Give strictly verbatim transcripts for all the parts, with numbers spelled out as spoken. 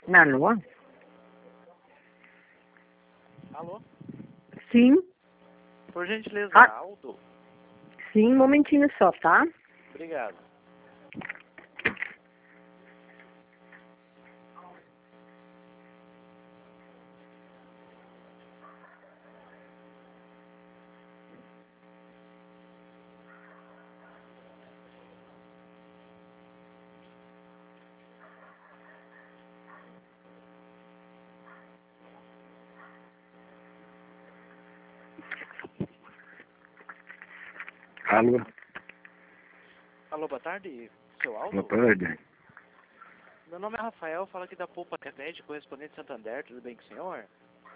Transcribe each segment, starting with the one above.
Alô? Alô? Sim, Por gentileza, Ah. Aldo? sim, um momentinho só, tá? Obrigado. Alô, Alô, boa tarde, seu Aldo? boa tarde. Meu nome é Rafael, falo aqui da Poupa Crédito, correspondente de Santander, tudo bem com o senhor?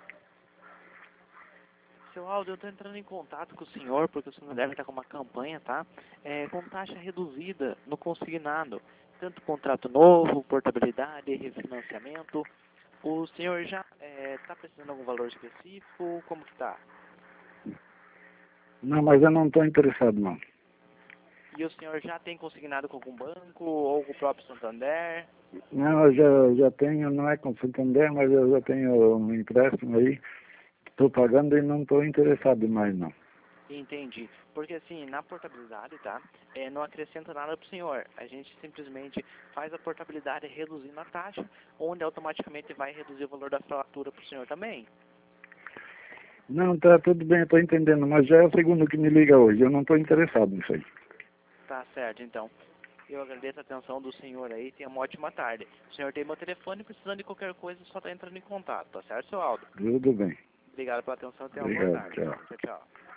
Seu Aldo, eu estou entrando em contato com o senhor, porque o Santander está com uma campanha, tá? É, com taxa reduzida no consignado, tanto contrato novo, portabilidade, refinanciamento. O senhor já está precisando de algum valor específico? Como que tá? Não, mas eu não estou interessado, não. E o senhor já tem consignado com algum banco ou com o próprio Santander? Não, eu já, já tenho, não é com Santander, mas eu já tenho um empréstimo aí, estou pagando e não estou interessado mais, não. Entendi. Porque assim, na portabilidade, tá? É, não acrescenta nada para o senhor. A gente simplesmente faz a portabilidade reduzindo a taxa, onde automaticamente vai reduzir o valor da fatura para o senhor também. Não, tá tudo bem, estou entendendo, mas já é o segundo que me liga hoje, eu não estou interessado nisso aí. Tá certo, então. Eu agradeço a atenção do senhor aí, tenha uma ótima tarde. O senhor tem meu telefone, precisando de qualquer coisa, só tá entrando em contato, tá certo, seu Aldo? Tudo bem. Obrigado pela atenção e tenha uma boa Obrigado, tarde. tchau. Tchau, tchau.